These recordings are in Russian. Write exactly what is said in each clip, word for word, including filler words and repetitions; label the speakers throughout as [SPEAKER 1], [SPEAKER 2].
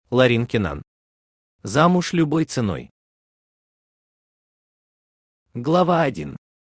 [SPEAKER 1] Ларин Кенан. Замуж любой ценой. Глава один.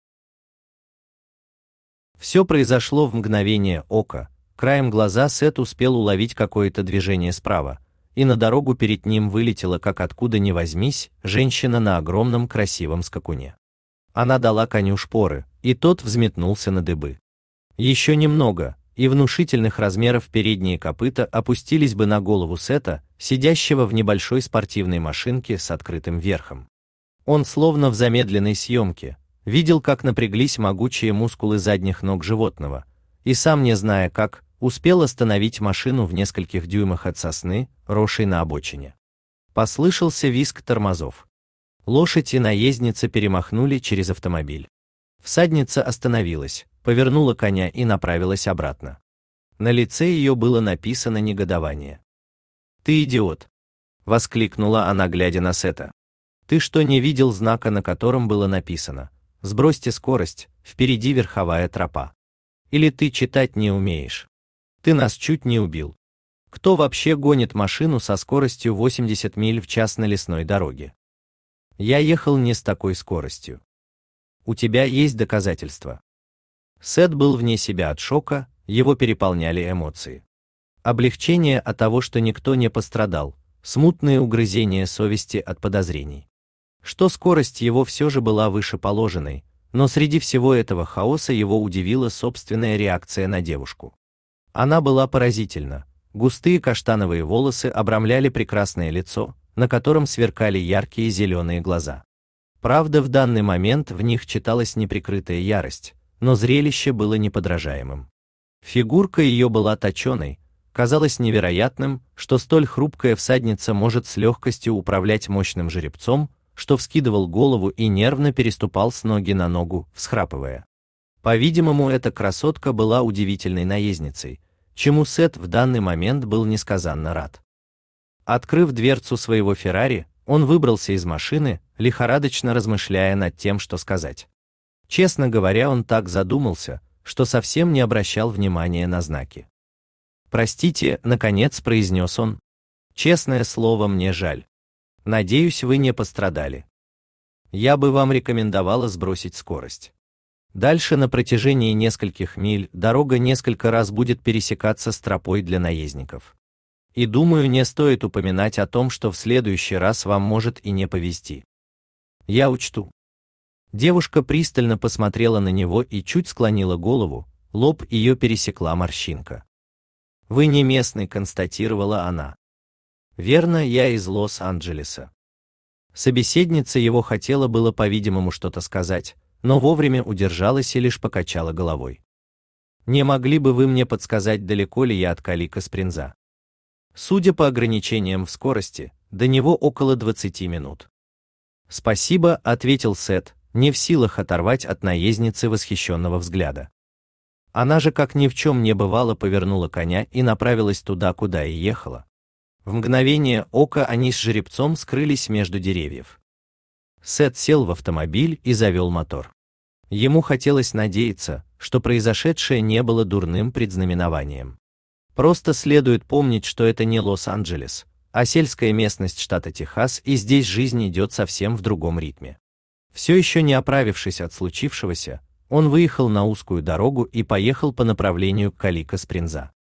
[SPEAKER 1] Все произошло в мгновение ока. Краем глаза Сет успел уловить какое-то движение справа, и на дорогу перед ним вылетела, как откуда ни возьмись, женщина на огромном красивом скакуне. Она дала коню шпоры, и тот взметнулся на дыбы. Еще немного, и внушительных размеров передние копыта опустились бы на голову Сета, сидящего в небольшой спортивной машинке с открытым верхом. Он, словно в замедленной съемке, видел, как напряглись могучие мускулы задних ног животного, и сам, не зная как, успел остановить машину в нескольких дюймах от сосны, росшей на обочине. Послышался визг тормозов. Лошадь и наездница перемахнули через автомобиль. Всадница остановилась, повернула коня и направилась обратно. На лице ее было написано негодование. «Ты идиот!» — воскликнула она, глядя на Сета. «Ты что, не видел знака, на котором было написано: сбросьте скорость, впереди верховая тропа? Или ты читать не умеешь? Ты нас чуть не убил. Кто вообще гонит машину со скоростью восемьдесят миль в час на лесной дороге? Я ехал не с такой скоростью. У тебя есть доказательства?» Сет был вне себя от шока, его переполняли эмоции. Облегчение от того, что никто не пострадал, смутные угрызения совести от подозрений. Что скорость его все же была выше положенной, но среди всего этого хаоса его удивила собственная реакция на девушку. Она была поразительна. Густые каштановые волосы обрамляли прекрасное лицо, на котором сверкали яркие зеленые глаза. Правда, в данный момент в них читалась неприкрытая ярость, но зрелище было неподражаемым. Фигурка ее была точеной, казалось невероятным, что столь хрупкая всадница может с легкостью управлять мощным жеребцом, что вскидывал голову и нервно переступал с ноги на ногу, всхрапывая. По-видимому, эта красотка была удивительной наездницей, чему Сет в данный момент был несказанно рад. Открыв дверцу своего Феррари, он выбрался из машины, лихорадочно размышляя над тем, что сказать. Честно говоря, он так задумался, что совсем не обращал внимания на знаки. «Простите», — наконец произнес он. «Честное слово, мне жаль. Надеюсь, вы не пострадали. Я бы вам рекомендовала сбросить скорость. Дальше на протяжении нескольких миль дорога несколько раз будет пересекаться с тропой для наездников. И думаю, не стоит упоминать о том, что в следующий раз вам может и не повезти. Я учту». Девушка пристально посмотрела на него и чуть склонила голову, лоб ее пересекла морщинка. «Вы не местный», — констатировала она. «Верно, я из Лос-Анджелеса». Собеседница его хотела было, по-видимому, что-то сказать, но вовремя удержалась и лишь покачала головой. «Не могли бы вы мне подсказать, далеко ли я от Калико-Спрингса?» Судя по ограничениям в скорости, до него около двадцати минут. «Спасибо», — ответил Сет, не в силах оторвать от наездницы восхищенного взгляда. Она же, как ни в чем не бывало, повернула коня и направилась туда, куда и ехала. В мгновение ока они с жеребцом скрылись между деревьев. Сет сел в автомобиль и завел мотор. Ему хотелось надеяться, что произошедшее не было дурным предзнаменованием. Просто следует помнить, что это не Лос-Анджелес, а сельская местность штата Техас, и здесь жизнь идет совсем в другом ритме. Все еще не оправившись от случившегося, он выехал на узкую дорогу и поехал по направлению к Калико-Спрингса.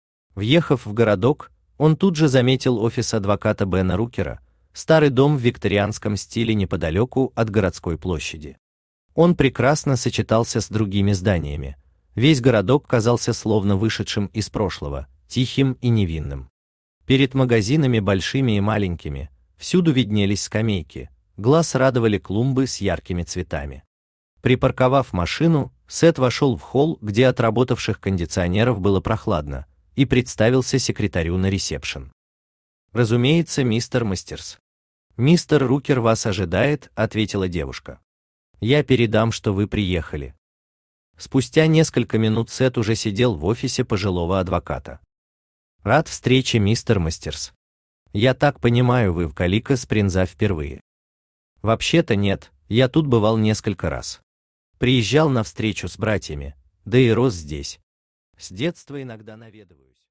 [SPEAKER 1] Въехав в городок, он тут же заметил офис адвоката Бена Рукера, старый дом в викторианском стиле неподалеку от городской площади. Он прекрасно сочетался с другими зданиями. Весь городок казался словно вышедшим из прошлого, тихим и невинным. Перед магазинами, большими и маленькими, всюду виднелись скамейки, глаз радовали клумбы с яркими цветами. Припарковав машину, Сет вошел в холл, где от работавших кондиционеров было прохладно, и представился секретарю на ресепшн. «Разумеется, мистер Мастерс. Мистер Рукер вас ожидает», — ответила девушка. «Я передам, что вы приехали». Спустя несколько минут Сет уже сидел в офисе пожилого адвоката. «Рад встрече, мистер Мастерс. Я так понимаю, вы в Калико-Спрингса впервые?» «Вообще-то нет, я тут бывал несколько раз. Приезжал на встречу с братьями, да и рос здесь. С детства иногда наведываюсь».